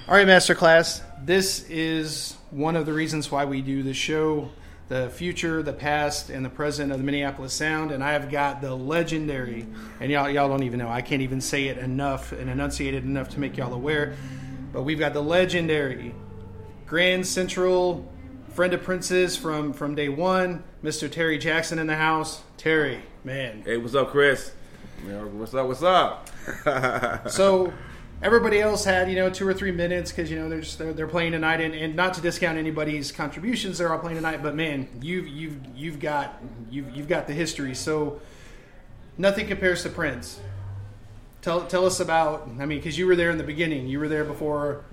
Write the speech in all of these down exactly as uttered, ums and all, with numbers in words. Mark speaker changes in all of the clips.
Speaker 1: All right, Masterclass. This is one of the reasons why we do the show, the future, the past, and the present of the Minneapolis Sound. And I have got the legendary, and y'all, y'all don't even know, I can't even say it enough and enunciate it enough to make y'all aware, but we've got the legendary Grand Central friend of Prince's from, from day one, Mister Terry Jackson in the house. Terry, man.
Speaker 2: Hey, what's up, Chris? What's up, what's up?
Speaker 1: So... everybody else had, you know, two or three minutes because, you know, they're, just, they're they're playing tonight, and, and not to discount anybody's contributions, they're all playing tonight. But man, you've you've you've got you've you've got the history. So nothing compares to Prince. Tell tell us about. I mean, because you were there in the beginning, you were there before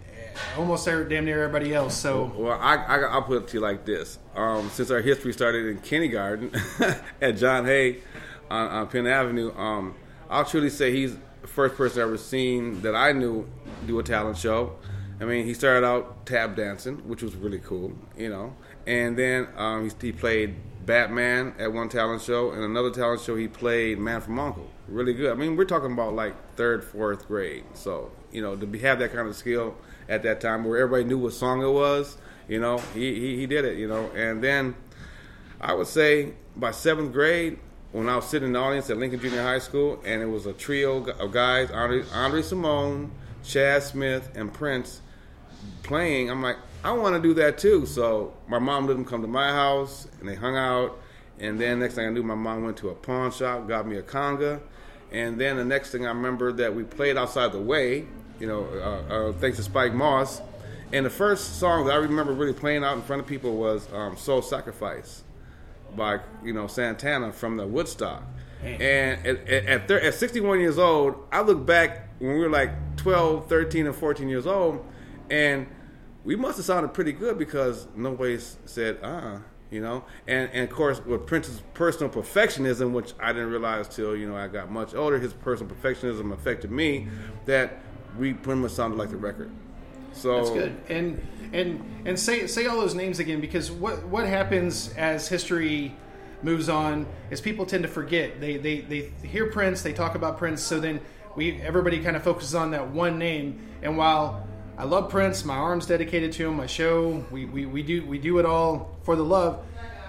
Speaker 1: almost damn near everybody else. So
Speaker 2: well, I, I I'll put it to you like this: um, since our history started in kindergarten at John Hay on, on Penn Avenue, um, I'll truly say he's the first person I ever seen that I knew do a talent show. I mean, he started out tap dancing, which was really cool, you know. And then um, he, he played Batman at one talent show, and another talent show he played Man from U N C L E. Really good. I mean, we're talking about like third, fourth grade. So, you know, to be, have that kind of skill at that time where everybody knew what song it was, you know, he, he, he did it, you know. And then I would say by seventh grade, when I was sitting in the audience at Lincoln Junior High School, and it was a trio of guys, Andre, Andre Simone, Chad Smith, and Prince, playing, I'm like, I want to do that too. So my mom let them come to my house, and they hung out. And then next thing I knew, my mom went to a pawn shop, got me a conga. And then the next thing I remember that we played outside the way, you know, uh, uh, thanks to Spike Moss. And the first song that I remember really playing out in front of people was um, Soul Sacrifice by, you know, Santana from the Woodstock. Man. And at, at, at sixty-one years old, I look back when we were like twelve, thirteen, and fourteen years old, and we must have sounded pretty good because nobody said, uh, you know. And, and of course, with Prince's personal perfectionism, which I didn't realize till, you know, I got much older, his personal perfectionism affected me, that we pretty much sounded like the record. So
Speaker 1: that's good. And and and say say all those names again, because what what happens as history moves on is people tend to forget. They they they hear Prince, they talk about Prince, so then we everybody kind of focuses on that one name. And while I love Prince, my arm's dedicated to him, my show, we, we, we do we do it all for the love.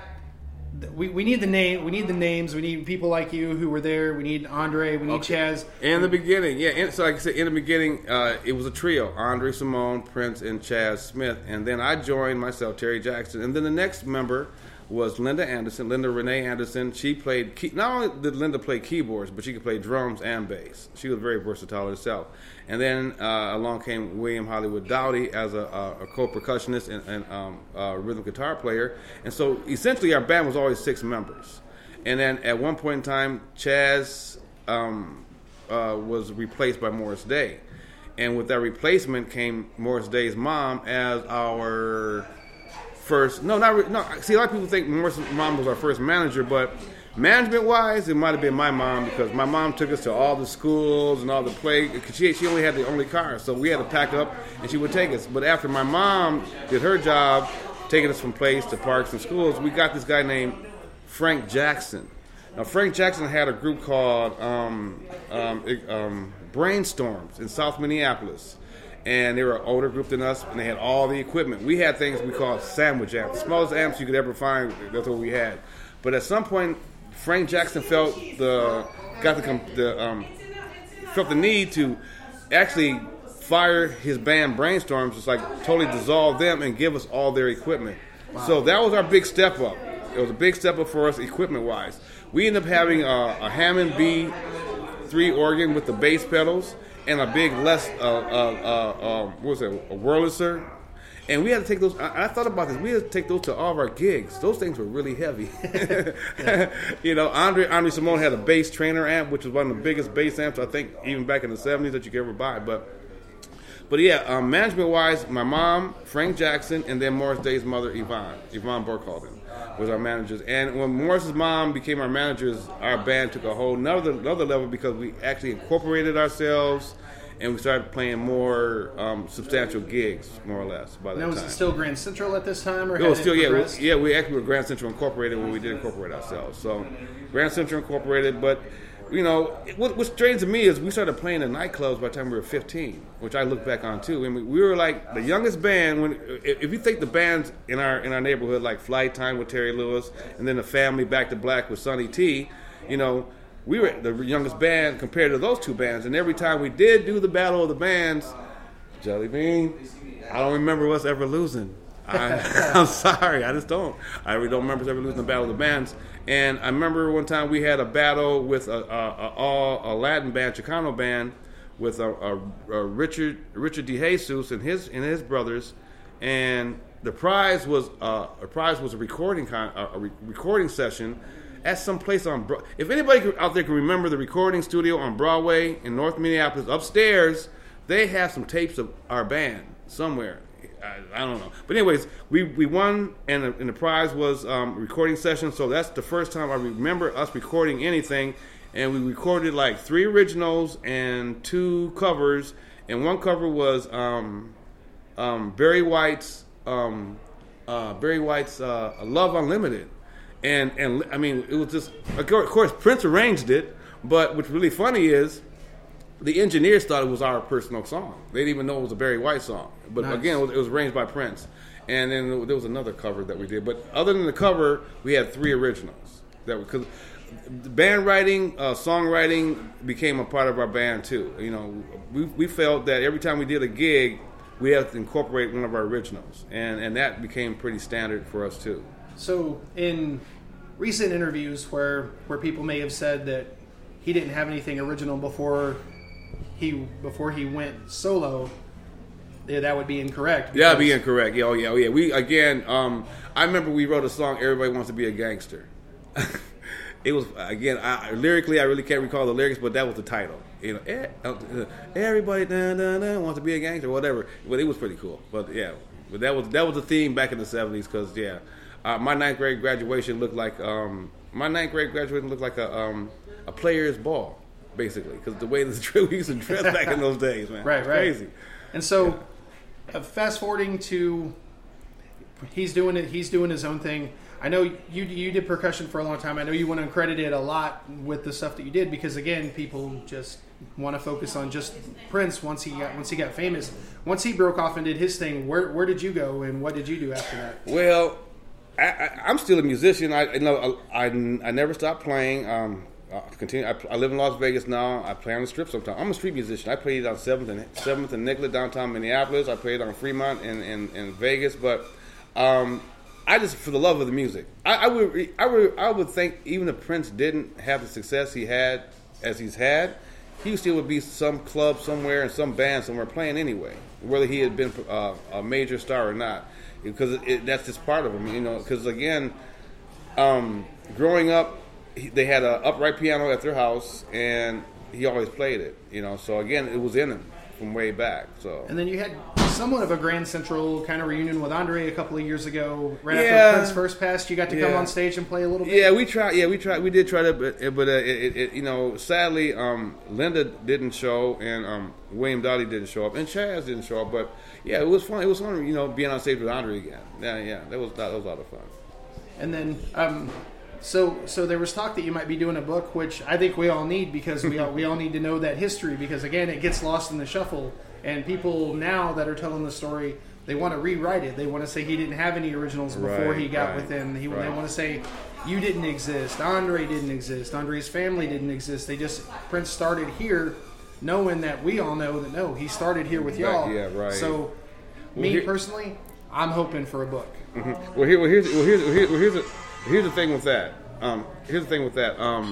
Speaker 1: We we need the name. We need the names. We need people like you who were there. We need Andre. We need okay. Chaz.
Speaker 2: In the beginning, yeah. In, so like I said, in the beginning, uh, it was a trio: Andre Simone, Prince, and Chaz Smith. And then I joined myself, Terry Jackson. And then the next member was Linda Anderson, Linda Renee Anderson. She played key, not only did Linda play keyboards, but she could play drums and bass. She was very versatile herself. And then uh, along came William Hollywood Dowdy as a, a, a co-percussionist and, and um, a rhythm guitar player. And so essentially our band was always six members. And then at one point in time, Chaz um, uh, was replaced by Morris Day. And with that replacement came Morris Day's mom as our first. No, not re- no. See, a lot of people think Morris' mom was our first manager, but management-wise, it might have been my mom because my mom took us to all the schools and all the play. Cause she she only had the only car, so we had to pack up and she would take us. But after my mom did her job, taking us from plays to parks and schools, we got this guy named Frank Jackson. Now, Frank Jackson had a group called um, um, um, Brainstorms in South Minneapolis. And they were an older group than us, and they had all the equipment. We had things we called sandwich amps. Smallest amps you could ever find, that's what we had. But at some point, Frank Jackson felt the got the, the um, felt the need to actually fire his band Brainstorms, just like totally dissolve them and give us all their equipment. Wow. So that was our big step up. It was a big step up for us equipment-wise. We ended up having a, a Hammond B three organ with the bass pedals, and a big Les, uh, uh, uh, uh, what was it, a Wurlitzer. And we had to take those, I, I thought about this, we had to take those to all of our gigs. Those things were really heavy. You know, Andre Andre Simone had a bass trainer amp, which was one of the biggest bass amps, I think, even back in the seventies that you could ever buy. But, but yeah, um, management-wise, my mom, Frank Jackson, and then Morris Day's mother, Yvonne, Yvonne Burkhalden, was our managers. And when Morris's mom became our managers, our band took a whole another, another level because we actually incorporated ourselves and we started playing more um, substantial gigs, more or less, by that
Speaker 1: now,
Speaker 2: time.
Speaker 1: Was it still Grand Central at this time? Or
Speaker 2: it was still, yeah. We, yeah, we actually were Grand Central Incorporated when we did incorporate ourselves. So Grand Central Incorporated, but you know, what, what's strange to me is we started playing in nightclubs by the time we were fifteen, which I look back on too. I mean, we were like the youngest band. When if, if you think the bands in our in our neighborhood, like Flight Time with Terry Lewis, and then the Family Back to Black with Sonny T, you know, we were the youngest band compared to those two bands. And every time we did do the Battle of the Bands, Jelly Bean, I don't remember us ever losing. I, I'm sorry, I just don't. I really don't remember us ever losing the Battle of the Bands. And I remember one time we had a battle with a, a, a, a Latin band, Chicano band, with a, a, a Richard Richard DeJesus and his and his brothers, and the prize was uh, a prize was a recording con, a, a re- recording session at some place on. Bro- if anybody out there can remember the recording studio on Broadway in North Minneapolis, upstairs, they have some tapes of our band somewhere. I, I don't know. But anyways, we, we won, and the, and the prize was um, recording session. So that's the first time I remember us recording anything. And we recorded like three originals and two covers. And one cover was um, um, Barry White's um, uh, Barry White's uh, Love Unlimited. And, and I mean, it was just, of course, Prince arranged it. But what's really funny is, the engineers thought it was our personal song. They didn't even know it was a Barry White song. But nice. Again, it was, it was arranged by Prince. And then there was another cover that we did. But other than the cover, we had three originals. That because band writing, uh, songwriting became a part of our band too. You know, we we felt that every time we did a gig, we had to incorporate one of our originals, and and that became pretty standard for us too.
Speaker 1: So in recent interviews where where people may have said that he didn't have anything original before. He before he went solo, yeah, that would be incorrect.
Speaker 2: Yeah, that'd be incorrect. Yeah, oh yeah, oh yeah. We again, um, I remember we wrote a song. Everybody wants to be a gangster. It was again I, lyrically, I really can't recall the lyrics, but that was the title. You know, eh, uh, everybody da, da, da, wants to be a gangster, whatever. But it was pretty cool. But yeah, but that was that was the theme back in the seventies. Because yeah, uh, my ninth grade graduation looked like um, my ninth grade graduation looked like a um, a player's ball. Basically, because the way the we used to dress back in those days, man,
Speaker 1: right,
Speaker 2: it's
Speaker 1: right,
Speaker 2: crazy.
Speaker 1: And so, yeah. uh, fast forwarding to, he's doing it. He's doing his own thing. I know you you did percussion for a long time. I know you want to credit it a lot with the stuff that you did because again, people just want to focus on just Prince once he got once he got famous. Once he broke off and did his thing, where where did you go and what did you do after that?
Speaker 2: Well, I, I, I'm still a musician. I you know I, I, I never stopped playing. Um, I continue. I, I live in Las Vegas now. I play on the Strip sometimes. I'm a street musician. I played on seventh and seventh and Nicollet downtown Minneapolis. I played on Fremont in, in, in Vegas. But um, I just for the love of the music. I, I would I would I would think even if Prince didn't have the success he had as he's had, he still would be some club somewhere and some band somewhere playing anyway, whether he had been uh, a major star or not, because it, it, that's just part of him. You know, because again, um, growing up. They had an upright piano at their house, and he always played it. You know, so again, it was in him from way back. So,
Speaker 1: and then you had somewhat of a Grand Central kind of reunion with Andre a couple of years ago, right
Speaker 2: yeah.
Speaker 1: after Prince first passed. You got to
Speaker 2: yeah.
Speaker 1: come on stage and play a little bit.
Speaker 2: Yeah, we tried. Yeah, we tried. We did try to, but, but uh, it, it, you know, sadly, um, Linda didn't show, and um, William Dowdy didn't show up, and Chaz didn't show up. But yeah, it was fun. It was fun, you know, being on stage with Andre again. Yeah, yeah, that was that was a lot of fun.
Speaker 1: And then. Um, So, so there was talk that you might be doing a book, which I think we all need because we all, we all need to know that history because again, it gets lost in the shuffle. And people now that are telling the story, they want to rewrite it. They want to say he didn't have any originals before
Speaker 2: right,
Speaker 1: he got
Speaker 2: right,
Speaker 1: with him. He,
Speaker 2: right.
Speaker 1: They want to say you didn't exist, Andre didn't exist, Andre's family didn't exist. They just Prince started here, knowing that we all know that no, he started here with y'all.
Speaker 2: Right, yeah, right.
Speaker 1: So,
Speaker 2: well,
Speaker 1: me
Speaker 2: here,
Speaker 1: personally, I'm hoping for a book.
Speaker 2: Mm-hmm. Well, here, well, here's, well, here's, well, here's, well, here's, a, here's the thing with that. Um, here's the thing with that. Um,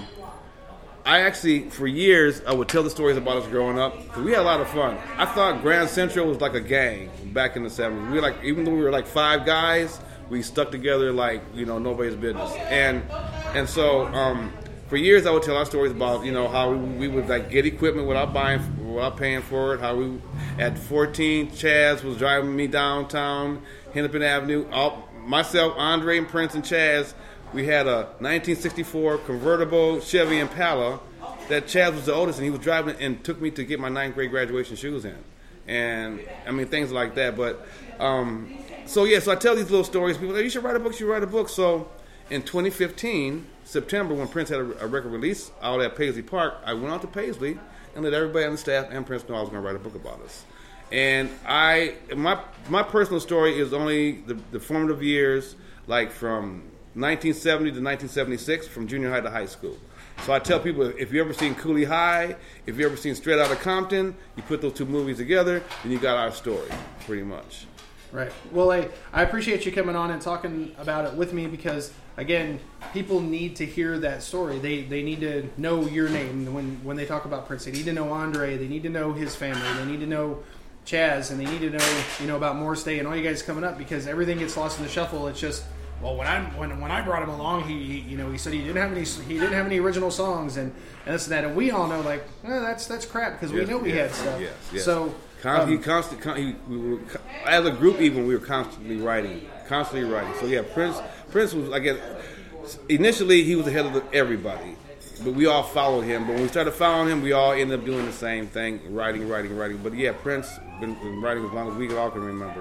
Speaker 2: I actually, for years, I would tell the stories about us growing up because we had a lot of fun. I thought Grand Central was like a gang back in the seventies. We were like, even though we were like five guys, we stuck together like you know nobody's business. And and so um, for years, I would tell our stories about you know how we, we would like get equipment without buying, without paying for it. How we at fourteen, Chaz was driving me downtown Hennepin Avenue. All, myself, Andre, and Prince and Chaz. We had a nineteen sixty-four convertible Chevy Impala that Chaz was the oldest, and he was driving and took me to get my ninth grade graduation shoes in. And, I mean, things like that. But, um, so, yeah, so I tell these little stories. People say, you should write a book, you should write a book. So in twenty fifteen, September, when Prince had a, a record release out at Paisley Park, I went out to Paisley and let everybody on the staff and Prince know I was going to write a book about us. And I, my my personal story is only the, the formative years, like from nineteen seventy to nineteen seventy-six, from junior high to high school. So I tell people, if you ever seen Cooley High, if you ever seen Straight Outta Compton, you put those two movies together, and you got our story, pretty much.
Speaker 1: Right. Well, I, I appreciate you coming on and talking about it with me because, again, people need to hear that story. They they need to know your name when, when they talk about Prince. They need to know Andre. They need to know his family. They need to know Chaz, and they need to know, you know, about Morris Day and all you guys coming up because everything gets lost in the shuffle. It's just, well, when I when when I brought him along, he, he you know he said he didn't have any he didn't have any original songs and, and this and that, and we all know like eh, that's that's crap because
Speaker 2: Yes,
Speaker 1: we know we
Speaker 2: yes,
Speaker 1: had stuff.
Speaker 2: yes, yes.
Speaker 1: So.
Speaker 2: Con-
Speaker 1: Um,
Speaker 2: he constant, con- he, we were, as a group, even we were constantly writing, constantly writing. So yeah, Prince. Prince was, I guess, initially he was the head of the, everybody, but we all followed him. But when we started following him, we all ended up doing the same thing, writing, writing, writing. But yeah, Prince been, been writing as long as we all can remember.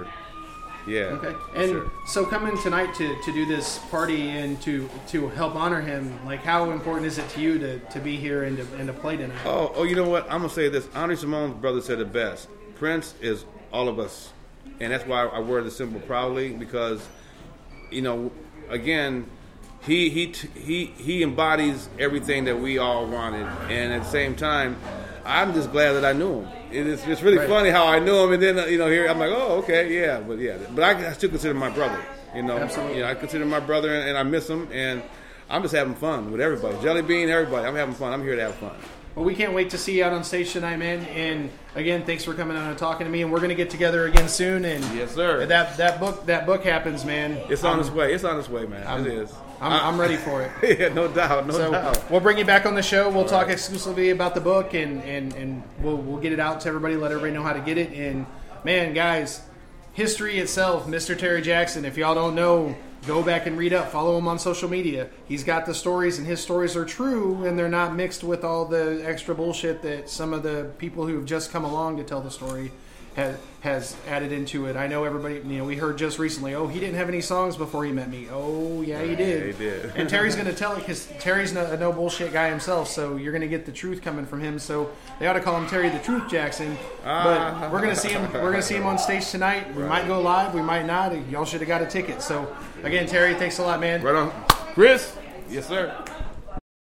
Speaker 2: Yeah.
Speaker 1: Okay. And
Speaker 2: sure.
Speaker 1: so coming tonight to, to do this party and to to help honor him, like how important is it to you to, to be here and to and to play tonight?
Speaker 2: Oh, oh, you know what? I'm gonna say this. Andre Simone's brother said it best. Prince is all of us, and that's why I wear the symbol proudly because, you know, again, he he he he embodies everything that we all wanted, and at the same time, I'm just glad that I knew him. It is it's really
Speaker 1: Right.
Speaker 2: funny how I knew him, and then you know here I'm like, oh, okay, yeah, but yeah, but I, I still consider him my brother. You know,
Speaker 1: Absolutely.
Speaker 2: you know, I consider him my brother, and, and I miss him, and I'm just having fun with everybody. Jelly Bean, everybody. I'm having fun. I'm here to have fun.
Speaker 1: Well, we can't wait to see you out on stage tonight, man. And again, thanks for coming out and talking to me. And we're gonna get together again soon. And
Speaker 2: Yes, sir.
Speaker 1: That that book that book happens, man.
Speaker 2: It's on
Speaker 1: I'm,
Speaker 2: its way. It's on its way, man.
Speaker 1: I'm,
Speaker 2: it is.
Speaker 1: I'm,
Speaker 2: I-
Speaker 1: I'm ready for it.
Speaker 2: yeah, no doubt, no
Speaker 1: So
Speaker 2: doubt.
Speaker 1: we'll bring you back on the show. We'll talk exclusively about the book, and, and, and we'll we'll get it out to everybody. Let everybody know how to get it. And man, guys, history itself, Mister Terry Jackson. If y'all don't know, go back and read up. Follow him on social media. He's got the stories, and his stories are true, and they're not mixed with all the extra bullshit that some of the people who have just come along to tell the story has has added into it. I know everybody. You know, we heard just recently. Oh, he didn't have any songs before he met me. Oh, yeah, he did.
Speaker 2: Yeah, he did.
Speaker 1: And Terry's going to tell it because Terry's no, a no bullshit guy himself. So you're going to get the truth coming from him. So they ought to call him Terry the Truth Jackson. But we're going to see him. We're going to see him on stage tonight. We might go live. We might not. Y'all should have got a ticket. So again, Terry, thanks a lot, man.
Speaker 2: Right on. Chris? Yes, sir.